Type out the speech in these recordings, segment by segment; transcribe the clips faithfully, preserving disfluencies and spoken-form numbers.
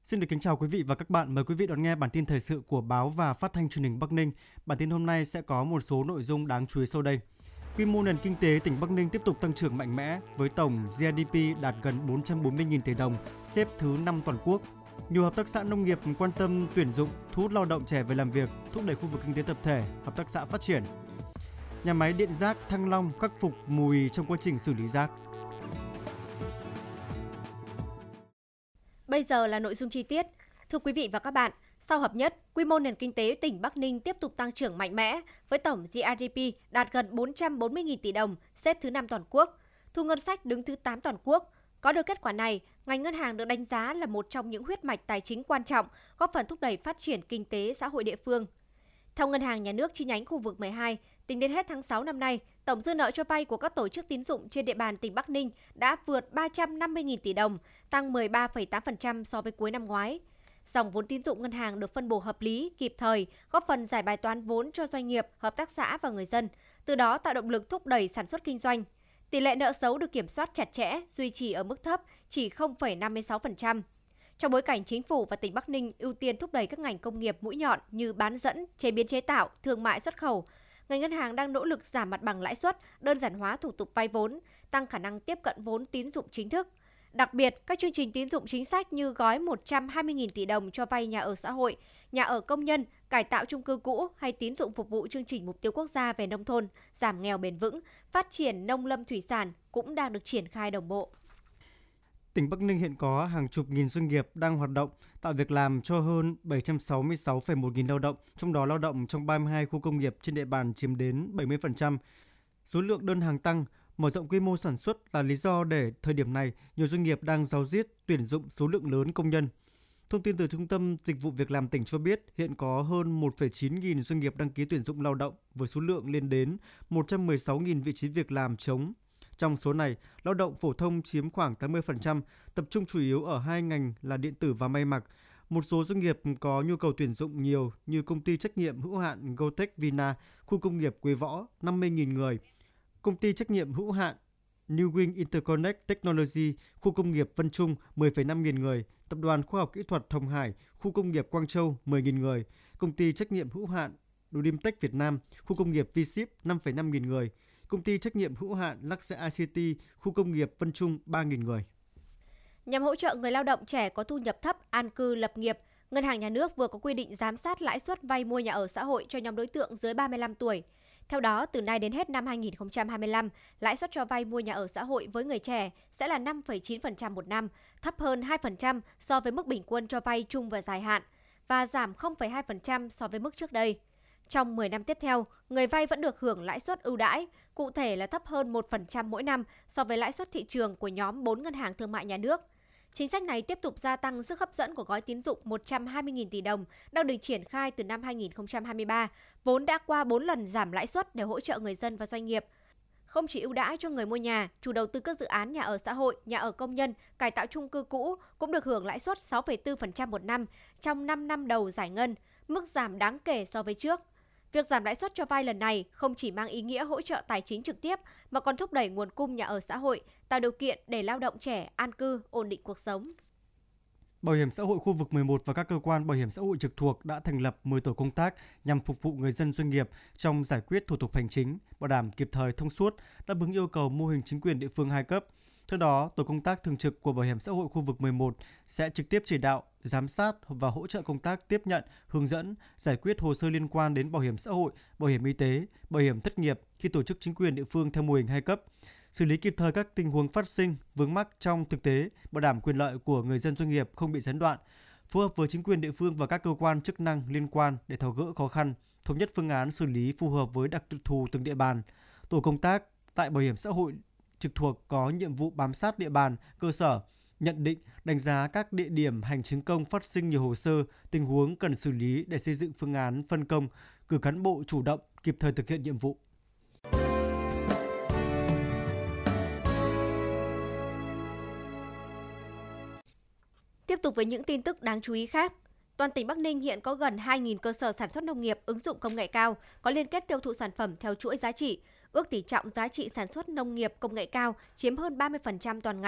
Xin được kính chào quý vị và các bạn. Mời quý vị đón nghe bản tin thời sự của báo và phát thanh truyền hình Bắc Ninh. Bản tin hôm nay sẽ có một số nội dung đáng chú ý sau đây. Quy mô nền kinh tế tỉnh Bắc Ninh tiếp tục tăng trưởng mạnh mẽ với tổng giê đê pê đạt gần bốn trăm bốn mươi nghìn tỷ đồng, xếp thứ năm toàn quốc. Nhiều hợp tác xã nông nghiệp quan tâm tuyển dụng, thu hút lao động trẻ về làm việc, thúc đẩy khu vực kinh tế tập thể, hợp tác xã phát triển. Nhà máy điện rác Thăng Long khắc phục mùi trong quá trình xử lý rác. Bây giờ là nội dung chi tiết. Thưa quý vị và các bạn, sau hợp nhất, quy mô nền kinh tế tỉnh Bắc Ninh tiếp tục tăng trưởng mạnh mẽ với tổng giê đê pê đạt gần bốn trăm bốn mươi nghìn tỷ đồng, xếp thứ năm toàn quốc. Thu ngân sách đứng thứ tám toàn quốc. Có được kết quả này, ngành ngân hàng được đánh giá là một trong những huyết mạch tài chính quan trọng, góp phần thúc đẩy phát triển kinh tế xã hội địa phương. Theo Ngân hàng Nhà nước chi nhánh khu vực mười hai, tính đến hết tháng sáu năm nay, tổng dư nợ cho vay của các tổ chức tín dụng trên địa bàn tỉnh Bắc Ninh đã vượt ba trăm năm mươi nghìn tỷ đồng, tăng mười ba phẩy tám phần trăm so với cuối năm ngoái. Dòng vốn tín dụng ngân hàng được phân bổ hợp lý, kịp thời, góp phần giải bài toán vốn cho doanh nghiệp, hợp tác xã và người dân, từ đó tạo động lực thúc đẩy sản xuất kinh doanh. Tỷ lệ nợ xấu được kiểm soát chặt chẽ, duy trì ở mức thấp, chỉ không phẩy năm mươi sáu phần trăm. Trong bối cảnh chính phủ và tỉnh Bắc Ninh ưu tiên thúc đẩy các ngành công nghiệp mũi nhọn như bán dẫn, chế biến chế tạo, thương mại xuất khẩu, ngành ngân hàng đang nỗ lực giảm mặt bằng lãi suất, đơn giản hóa thủ tục vay vốn, tăng khả năng tiếp cận vốn tín dụng chính thức. Đặc biệt, các chương trình tín dụng chính sách như gói một trăm hai mươi nghìn tỷ đồng cho vay nhà ở xã hội, nhà ở công nhân, cải tạo chung cư cũ hay tín dụng phục vụ chương trình mục tiêu quốc gia về nông thôn, giảm nghèo bền vững, phát triển nông lâm thủy sản cũng đang được triển khai đồng bộ. Tỉnh Bắc Ninh hiện có hàng chục nghìn doanh nghiệp đang hoạt động, tạo việc làm cho hơn bảy trăm sáu mươi sáu phẩy một nghìn lao động, trong đó lao động trong ba mươi hai khu công nghiệp trên địa bàn chiếm đến bảy mươi phần trăm. Số lượng đơn hàng tăng, mở rộng quy mô sản xuất là lý do để thời điểm này nhiều doanh nghiệp đang ráo riết tuyển dụng số lượng lớn công nhân. Thông tin từ Trung tâm Dịch vụ Việc làm tỉnh cho biết hiện có hơn một phẩy chín nghìn doanh nghiệp đăng ký tuyển dụng lao động với số lượng lên đến một trăm mười sáu nghìn vị trí việc làm trống. Trong số này, lao động phổ thông chiếm khoảng tám mươi phần trăm, tập trung chủ yếu ở hai ngành là điện tử và may mặc. Một số doanh nghiệp có nhu cầu tuyển dụng nhiều như công ty trách nhiệm hữu hạn Gotech Vina, khu công nghiệp Quế Võ năm mươi nghìn người, công ty trách nhiệm hữu hạn New Wing Interconnect Technology, khu công nghiệp Vân Trung mười phẩy năm nghìn người, tập đoàn khoa học kỹ thuật Hồng Hải, khu công nghiệp Quang Châu mười nghìn người, công ty trách nhiệm hữu hạn Dodimtech Việt Nam, khu công nghiệp V-Ship năm phẩy năm nghìn người, công ty trách nhiệm hữu hạn Luxe i xê tê, khu công nghiệp Vân Trung ba nghìn người. Nhằm hỗ trợ người lao động trẻ có thu nhập thấp an cư lập nghiệp, Ngân hàng Nhà nước vừa có quy định giám sát lãi suất vay mua nhà ở xã hội cho nhóm đối tượng dưới ba mươi lăm tuổi. Theo đó, từ nay đến hết năm hai nghìn không trăm hai mươi lăm, lãi suất cho vay mua nhà ở xã hội với người trẻ sẽ là năm phẩy chín phần trăm một năm, thấp hơn hai phần trăm so với mức bình quân cho vay chung và dài hạn và giảm không phẩy hai phần trăm so với mức trước đây. Trong mười năm tiếp theo, người vay vẫn được hưởng lãi suất ưu đãi, cụ thể là thấp hơn một phần trăm mỗi năm so với lãi suất thị trường của nhóm bốn ngân hàng thương mại nhà nước. Chính sách này tiếp tục gia tăng sức hấp dẫn của gói tín dụng một trăm hai mươi nghìn tỷ đồng đang được triển khai từ năm hai nghìn không trăm hai mươi ba, vốn đã qua bốn lần giảm lãi suất để hỗ trợ người dân và doanh nghiệp. Không chỉ ưu đãi cho người mua nhà, chủ đầu tư các dự án nhà ở xã hội, nhà ở công nhân, cải tạo chung cư cũ cũng được hưởng lãi suất sáu phẩy bốn phần trăm một năm trong năm năm đầu giải ngân, mức giảm đáng kể so với trước. Việc giảm lãi suất cho vay lần này không chỉ mang ý nghĩa hỗ trợ tài chính trực tiếp mà còn thúc đẩy nguồn cung nhà ở xã hội, tạo điều kiện để lao động trẻ an cư, ổn định cuộc sống. Bảo hiểm xã hội khu vực mười một và các cơ quan bảo hiểm xã hội trực thuộc đã thành lập mười tổ công tác nhằm phục vụ người dân doanh nghiệp trong giải quyết thủ tục hành chính, bảo đảm kịp thời thông suốt, đáp ứng yêu cầu mô hình chính quyền địa phương hai cấp. Theo đó, tổ công tác thường trực của Bảo hiểm xã hội khu vực mười một sẽ trực tiếp chỉ đạo, giám sát và hỗ trợ công tác tiếp nhận, hướng dẫn, giải quyết hồ sơ liên quan đến bảo hiểm xã hội, bảo hiểm y tế, bảo hiểm thất nghiệp khi tổ chức chính quyền địa phương theo mô hình hai cấp, xử lý kịp thời các tình huống phát sinh, vướng mắc trong thực tế, bảo đảm quyền lợi của người dân doanh nghiệp không bị gián đoạn, phối hợp với chính quyền địa phương và các cơ quan chức năng liên quan để tháo gỡ khó khăn, thống nhất phương án xử lý phù hợp với đặc thù từng địa bàn. Tổ công tác tại Bảo hiểm xã hội trực thuộc có nhiệm vụ bám sát địa bàn, cơ sở, nhận định, đánh giá các địa điểm hành chính công phát sinh nhiều hồ sơ, tình huống cần xử lý để xây dựng phương án phân công, cử cán bộ chủ động, kịp thời thực hiện nhiệm vụ. Tiếp tục với những tin tức đáng chú ý khác. Toàn tỉnh Bắc Ninh hiện có gần hai nghìn cơ sở sản xuất nông nghiệp ứng dụng công nghệ cao, có liên kết tiêu thụ sản phẩm theo chuỗi giá trị. Ước tỷ trọng giá trị sản xuất nông nghiệp công nghệ cao chiếm hơn ba mươi phần trăm toàn ngành.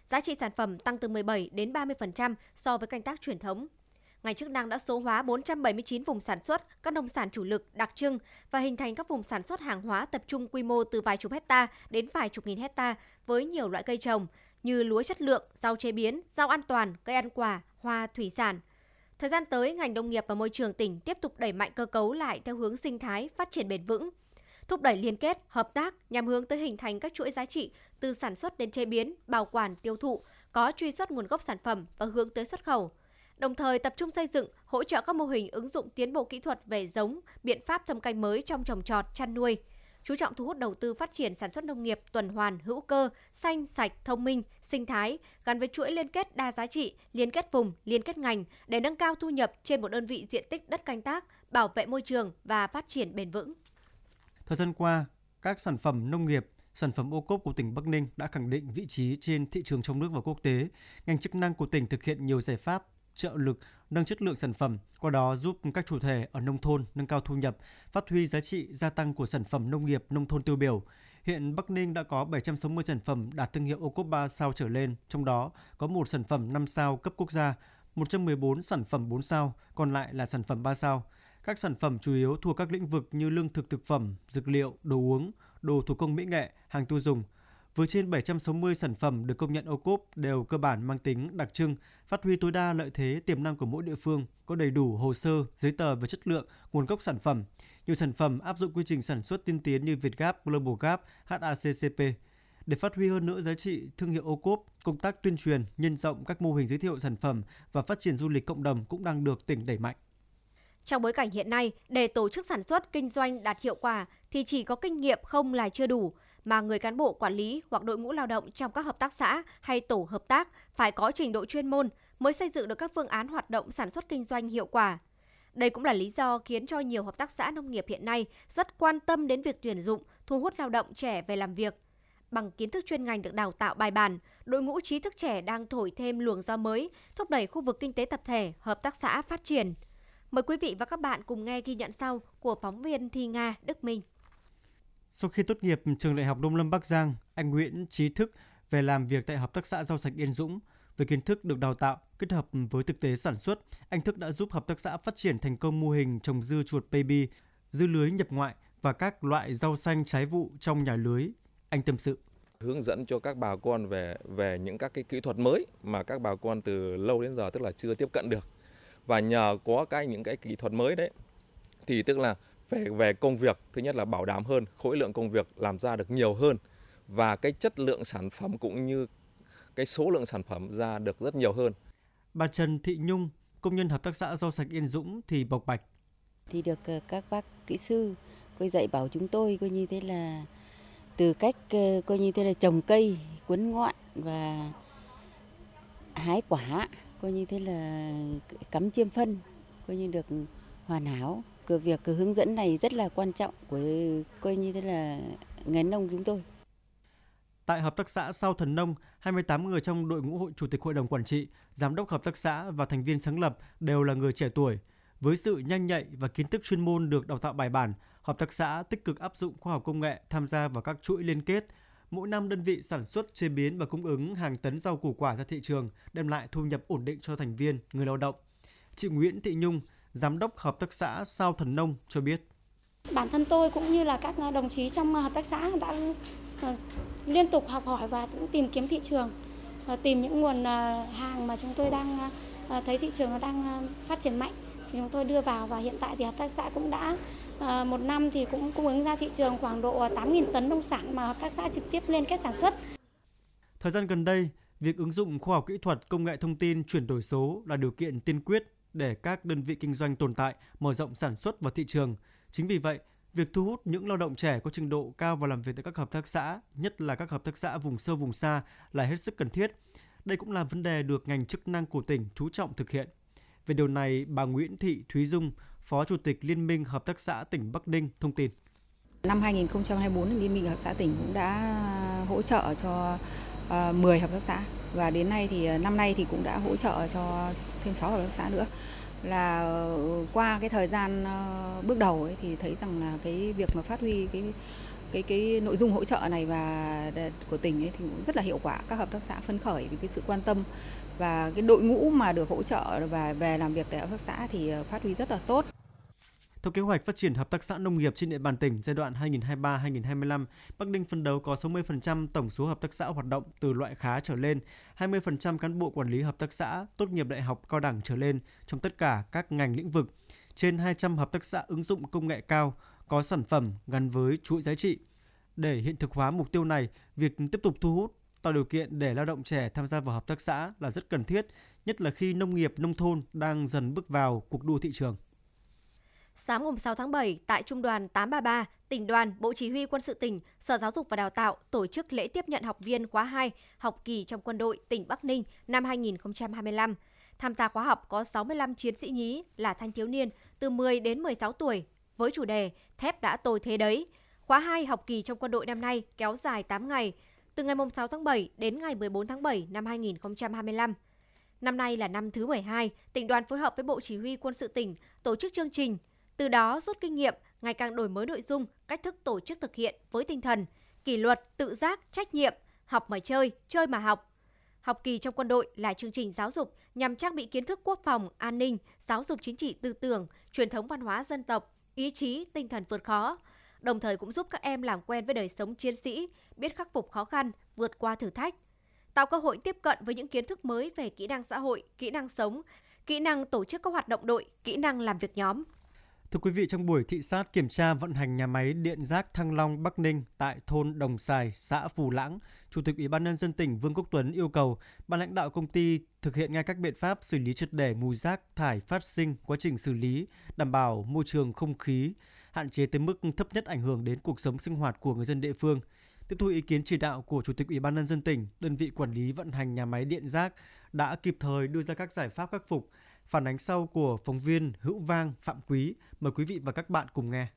giá trị sản phẩm tăng từ mười bảy đến ba mươi phần trăm so với canh tác truyền thống. Ngành chức năng đã số hóa bốn trăm bảy mươi chín vùng sản xuất các nông sản chủ lực đặc trưng và hình thành các vùng sản xuất hàng hóa tập trung quy mô từ vài chục hecta đến vài chục nghìn hecta với nhiều loại cây trồng như lúa chất lượng, rau chế biến, rau an toàn, cây ăn quả, hoa, thủy sản. Thời gian tới, ngành nông nghiệp và môi trường tỉnh tiếp tục đẩy mạnh cơ cấu lại theo hướng sinh thái, phát triển bền vững, thúc đẩy liên kết, hợp tác nhằm hướng tới hình thành các chuỗi giá trị từ sản xuất đến chế biến, bảo quản, tiêu thụ, có truy xuất nguồn gốc sản phẩm và hướng tới xuất khẩu. Đồng thời tập trung xây dựng, hỗ trợ các mô hình ứng dụng tiến bộ kỹ thuật về giống, biện pháp thâm canh mới trong trồng trọt, chăn nuôi. Chú trọng thu hút đầu tư phát triển sản xuất nông nghiệp tuần hoàn, hữu cơ, xanh, sạch, thông minh, sinh thái, gắn với chuỗi liên kết đa giá trị, liên kết vùng, liên kết ngành để nâng cao thu nhập trên một đơn vị diện tích đất canh tác, bảo vệ môi trường và phát triển bền vững. Thời gian qua, các sản phẩm nông nghiệp, sản phẩm ô cốp của tỉnh Bắc Ninh đã khẳng định vị trí trên thị trường trong nước và quốc tế. Ngành chức năng của tỉnh thực hiện nhiều giải pháp trợ lực nâng chất lượng sản phẩm, qua đó giúp các chủ thể ở nông thôn nâng cao thu nhập, phát huy giá trị gia tăng của sản phẩm nông nghiệp nông thôn tiêu biểu. Hiện Bắc Ninh đã có bảy trăm sáu mươi sản phẩm đạt thương hiệu ô cốp ba sao trở lên, trong đó có một sản phẩm năm sao cấp quốc gia, một trăm mười bốn sản phẩm bốn sao, còn lại là sản phẩm ba sao. Các sản phẩm chủ yếu thuộc các lĩnh vực như lương thực thực phẩm, dược liệu, đồ uống, đồ thủ công mỹ nghệ, hàng tiêu dùng. Với trên bảy trăm sáu mươi sản phẩm được công nhận ô cốp đều cơ bản mang tính đặc trưng, phát huy tối đa lợi thế tiềm năng của mỗi địa phương, có đầy đủ hồ sơ, giấy tờ về chất lượng, nguồn gốc sản phẩm. Nhiều sản phẩm áp dụng quy trình sản xuất tiên tiến như Vietgap, Global Gap, hát a xê xê pê. Để phát huy hơn nữa giá trị thương hiệu ô cốp, công tác tuyên truyền, nhân rộng các mô hình giới thiệu sản phẩm và phát triển du lịch cộng đồng cũng đang được tỉnh đẩy mạnh. Trong bối cảnh hiện nay, để tổ chức sản xuất, kinh doanh đạt hiệu quả thì chỉ có kinh nghiệm không là chưa đủ, mà người cán bộ quản lý hoặc đội ngũ lao động trong các hợp tác xã hay tổ hợp tác phải có trình độ chuyên môn mới xây dựng được các phương án hoạt động sản xuất kinh doanh hiệu quả. Đây cũng là lý do khiến cho nhiều hợp tác xã nông nghiệp hiện nay rất quan tâm đến việc tuyển dụng, thu hút lao động trẻ về làm việc. Bằng kiến thức chuyên ngành được đào tạo bài bản, đội ngũ trí thức trẻ đang thổi thêm luồng gió mới, thúc đẩy khu vực kinh tế tập thể, hợp tác xã phát triển. Mời quý vị và các bạn cùng nghe ghi nhận sau của phóng viên Thi Nga, Đức Minh. Sau khi tốt nghiệp trường Đại học Nông lâm Bắc Giang, anh Nguyễn Trí Thức về làm việc tại hợp tác xã rau sạch Yên Dũng. Với kiến thức được đào tạo kết hợp với thực tế sản xuất, anh Thức đã giúp hợp tác xã phát triển thành công mô hình trồng dưa chuột baby, dưa lưới nhập ngoại và các loại rau xanh trái vụ trong nhà lưới. Anh tâm sự. Hướng dẫn cho các bà con về về những các cái kỹ thuật mới mà các bà con từ lâu đến giờ tức là chưa tiếp cận được. Và nhờ có cái những cái kỹ thuật mới đấy thì tức là về về công việc, thứ nhất là bảo đảm hơn, khối lượng công việc làm ra được nhiều hơn và cái chất lượng sản phẩm cũng như cái số lượng sản phẩm ra được rất nhiều hơn. Bà Trần Thị Nhung, công nhân hợp tác xã rau sạch Yên Dũng thì bộc bạch. Thì được các bác kỹ sư coi dạy bảo chúng tôi coi như thế là từ cách coi như thế là trồng cây, quấn ngọn và hái quả, coi như thế là cắm chiêm phân, coi như được hoàn hảo. Cái việc cái hướng dẫn này rất là quan trọng của coi như thế là nghề nông chúng tôi. Tại hợp tác xã Sao Thần Nông, hai mươi tám người trong đội ngũ hội chủ tịch hội đồng quản trị, giám đốc hợp tác xã và thành viên sáng lập đều là người trẻ tuổi. Với sự nhanh nhạy và kiến thức chuyên môn được đào tạo bài bản, hợp tác xã tích cực áp dụng khoa học công nghệ tham gia vào các chuỗi liên kết. Mỗi năm đơn vị sản xuất, chế biến và cung ứng hàng tấn rau củ quả ra thị trường, đem lại thu nhập ổn định cho thành viên, người lao động. Chị Nguyễn Thị Nhung, giám đốc hợp tác xã Sao Thần Nông cho biết. Bản thân tôi cũng như là các đồng chí trong hợp tác xã đã liên tục học hỏi và cũng tìm kiếm thị trường, tìm những nguồn hàng mà chúng tôi đang thấy thị trường nó đang phát triển mạnh thì chúng tôi đưa vào, và hiện tại thì hợp tác xã cũng đã một năm thì cũng cung ứng ra thị trường khoảng độ tám nghìn tấn nông sản mà hợp tác xã trực tiếp liên kết sản xuất. Thời gian gần đây, việc ứng dụng khoa học kỹ thuật, công nghệ thông tin, chuyển đổi số là điều kiện tiên quyết để các đơn vị kinh doanh tồn tại, mở rộng sản xuất và thị trường. Chính vì vậy, việc thu hút những lao động trẻ có trình độ cao vào làm việc tại các hợp tác xã, nhất là các hợp tác xã vùng sâu vùng xa là hết sức cần thiết. Đây cũng là vấn đề được ngành chức năng của tỉnh chú trọng thực hiện. Về điều này, bà Nguyễn Thị Thúy Dung, Phó Chủ tịch Liên minh Hợp tác xã tỉnh Bắc Ninh thông tin. Năm hai nghìn không trăm hai mươi tư, Liên minh Hợp tác xã tỉnh cũng đã hỗ trợ cho mười hợp tác xã và đến nay thì năm nay thì cũng đã hỗ trợ cho thêm sáu hợp tác xã nữa. Là qua cái thời gian bước đầu ấy, thì thấy rằng là cái việc mà phát huy cái cái cái nội dung hỗ trợ này và của tỉnh ấy thì cũng rất là hiệu quả. Các hợp tác xã phấn khởi vì cái sự quan tâm và cái đội ngũ mà được hỗ trợ và về làm việc tại hợp tác xã thì phát huy rất là tốt. Theo kế hoạch phát triển hợp tác xã nông nghiệp trên địa bàn tỉnh giai đoạn hai nghìn không trăm hai mươi ba đến hai nghìn không trăm hai mươi lăm, Bắc Ninh phấn đấu có sáu mươi phần trăm tổng số hợp tác xã hoạt động từ loại khá trở lên, hai mươi phần trăm cán bộ quản lý hợp tác xã tốt nghiệp đại học cao đẳng trở lên trong tất cả các ngành lĩnh vực, trên hai trăm hợp tác xã ứng dụng công nghệ cao, có sản phẩm gắn với chuỗi giá trị. Để hiện thực hóa mục tiêu này, việc tiếp tục thu hút, tạo điều kiện để lao động trẻ tham gia vào hợp tác xã là rất cần thiết, nhất là khi nông nghiệp nông thôn đang dần bước vào cuộc đua thị trường. Sáng ngày sáu tháng bảy, tại Trung đoàn tám ba ba, Tỉnh đoàn, Bộ Chỉ huy Quân sự tỉnh, Sở Giáo dục và Đào tạo tổ chức lễ tiếp nhận học viên khóa hai học kỳ trong quân đội tỉnh Bắc Ninh năm hai nghìn không trăm hai mươi lăm. Tham gia khóa học có sáu mươi lăm chiến sĩ nhí là thanh thiếu niên từ mười đến mười sáu tuổi với chủ đề Thép đã tôi thế đấy. Khóa hai học kỳ trong quân đội năm nay kéo dài tám ngày, từ ngày sáu tháng bảy đến ngày mười bốn tháng bảy năm hai nghìn không trăm hai mươi lăm. Năm nay là năm thứ mười hai, tỉnh đoàn phối hợp với Bộ Chỉ huy Quân sự tỉnh tổ chức chương trình, từ đó rút kinh nghiệm, ngày càng đổi mới nội dung, cách thức tổ chức thực hiện với tinh thần kỷ luật, tự giác, trách nhiệm, học mà chơi, chơi mà học. Học kỳ trong quân đội là chương trình giáo dục nhằm trang bị kiến thức quốc phòng, an ninh, giáo dục chính trị tư tưởng, truyền thống văn hóa dân tộc, ý chí, tinh thần vượt khó, đồng thời cũng giúp các em làm quen với đời sống chiến sĩ, biết khắc phục khó khăn, vượt qua thử thách, tạo cơ hội tiếp cận với những kiến thức mới về kỹ năng xã hội, kỹ năng sống, kỹ năng tổ chức các hoạt động đội, kỹ năng làm việc nhóm. Thưa quý vị, trong buổi thị sát kiểm tra vận hành nhà máy điện rác Thăng Long Bắc Ninh tại thôn Đồng Sài, xã Phù Lãng, Chủ tịch Ủy ban Nhân dân tỉnh Vương Quốc Tuấn yêu cầu ban lãnh đạo công ty thực hiện ngay các biện pháp xử lý triệt để mùi rác thải phát sinh quá trình xử lý, đảm bảo môi trường không khí, hạn chế tới mức thấp nhất ảnh hưởng đến cuộc sống sinh hoạt của người dân địa phương. Tiếp thu ý kiến chỉ đạo của Chủ tịch Ủy ban Nhân dân tỉnh, đơn vị quản lý vận hành nhà máy điện rác đã kịp thời đưa ra các giải pháp khắc phục. Phản ánh sau của phóng viên Hữu Vang, Phạm Quý. Mời quý vị và các bạn cùng nghe.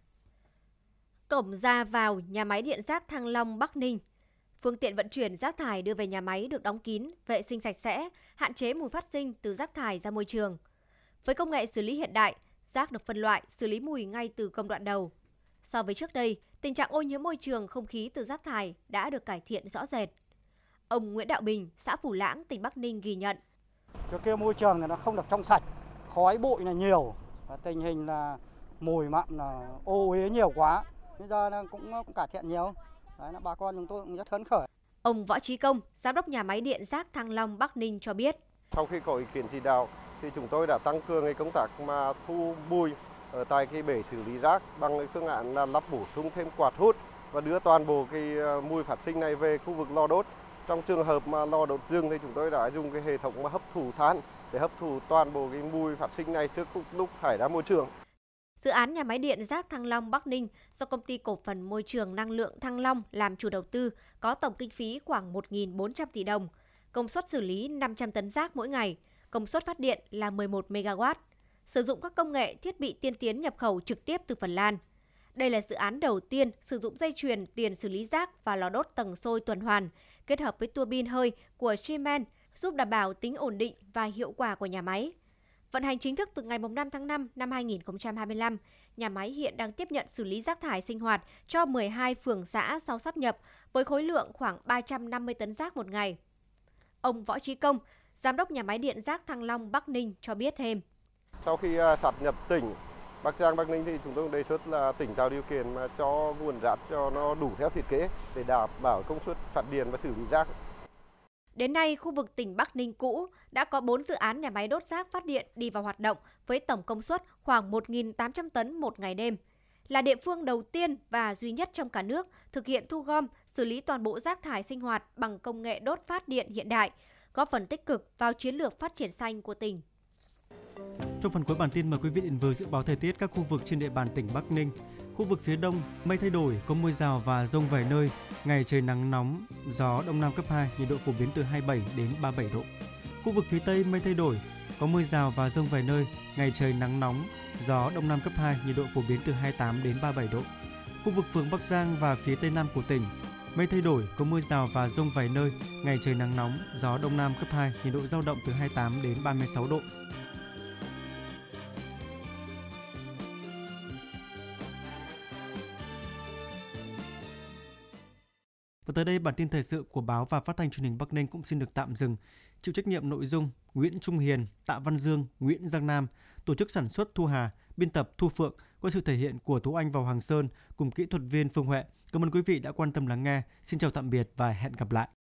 Cổng ra vào nhà máy điện rác Thăng Long Bắc Ninh. Phương tiện vận chuyển rác thải đưa về nhà máy được đóng kín, vệ sinh sạch sẽ, hạn chế mùi phát sinh từ rác thải ra môi trường. Với công nghệ xử lý hiện đại, rác được phân loại, xử lý mùi ngay từ công đoạn đầu. So với trước đây, tình trạng ô nhiễm môi trường không khí từ rác thải đã được cải thiện rõ rệt. Ông Nguyễn Đạo Bình, xã Phù Lãng, tỉnh Bắc Ninh ghi nhận. Trước kia môi trường này nó không được trong sạch, khói bụi là nhiều, và tình hình là mùi mặn là ô uế nhiều quá. Bây giờ là cũng, cũng cải thiện nhiều. Đấy là bà con chúng tôi cũng rất phấn khởi. Ông Võ Trí Công, giám đốc nhà máy điện rác Thăng Long Bắc Ninh cho biết. Sau khi có ý kiến chỉ đạo thì chúng tôi đã tăng cường cái công tác mà thu bụi ở tại cái bể xử lý rác bằng cái phương án là lắp bổ sung thêm quạt hút và đưa toàn bộ cái mùi phát sinh này về khu vực lò đốt. Trong trường hợp mà lò đốt rừng thì chúng tôi đã dùng cái hệ thống mà hấp thụ than để hấp thụ toàn bộ cái mùi phát sinh này trước lúc thải ra môi trường. Dự án nhà máy điện rác Thăng Long Bắc Ninh do Công ty Cổ phần Môi trường Năng lượng Thăng Long làm chủ đầu tư có tổng kinh phí khoảng một nghìn bốn trăm tỷ đồng, công suất xử lý năm trăm tấn rác mỗi ngày, công suất phát điện là mười một mê ga oát, sử dụng các công nghệ thiết bị tiên tiến nhập khẩu trực tiếp từ Phần Lan. Đây là dự án đầu tiên sử dụng dây chuyền tiền xử lý rác và lò đốt tầng sôi tuần hoàn, kết hợp với tua bin hơi của Siemens giúp đảm bảo tính ổn định và hiệu quả của nhà máy. Vận hành chính thức từ ngày năm tháng năm năm hai nghìn không trăm hai mươi lăm, nhà máy hiện đang tiếp nhận xử lý rác thải sinh hoạt cho mười hai phường xã sau sáp nhập với khối lượng khoảng ba trăm năm mươi tấn rác một ngày. Ông Võ Trí Công, giám đốc nhà máy điện rác Thăng Long Bắc Ninh cho biết thêm. Sau khi sáp nhập tỉnh Bắc Giang Bắc Ninh thì chúng tôi đề xuất là tỉnh tạo điều kiện mà cho nguồn rác cho nó đủ theo thiết kế để đảm bảo công suất phát điện và xử lý rác. Đến nay, khu vực tỉnh Bắc Ninh cũ đã có bốn dự án nhà máy đốt rác phát điện đi vào hoạt động với tổng công suất khoảng một nghìn tám trăm tấn một ngày đêm. Là địa phương đầu tiên và duy nhất trong cả nước thực hiện thu gom, xử lý toàn bộ rác thải sinh hoạt bằng công nghệ đốt phát điện hiện đại, góp phần tích cực vào chiến lược phát triển xanh của tỉnh. Trong phần cuối bản tin, mời quý vị đến với dự báo thời tiết các khu vực trên địa bàn tỉnh Bắc Ninh. Khu vực phía Đông, mây thay đổi, có mưa rào và dông vài nơi, ngày trời nắng nóng, gió Đông Nam cấp hai, nhiệt độ phổ biến từ hai mươi bảy đến ba mươi bảy độ. Khu vực phía Tây, mây thay đổi, có mưa rào và dông vài nơi, ngày trời nắng nóng, gió Đông Nam cấp hai, nhiệt độ phổ biến từ hai mươi tám đến ba mươi bảy độ. Khu vực phường Bắc Giang và phía Tây Nam của tỉnh, mây thay đổi, có mưa rào và dông vài nơi, ngày trời nắng nóng, gió Đông Nam cấp hai, nhiệt độ dao động từ hai mươi tám đến ba mươi sáu độ. Và tới đây bản tin thời sự của báo và phát thanh truyền hình Bắc Ninh cũng xin được tạm dừng. Chịu trách nhiệm nội dung Nguyễn Trung Hiền, Tạ Văn Dương, Nguyễn Giang Nam, tổ chức sản xuất Thu Hà, biên tập Thu Phượng, qua sự thể hiện của Tú Anh và Hoàng Sơn cùng kỹ thuật viên Phương Huệ. Cảm ơn quý vị đã quan tâm lắng nghe. Xin chào tạm biệt và hẹn gặp lại.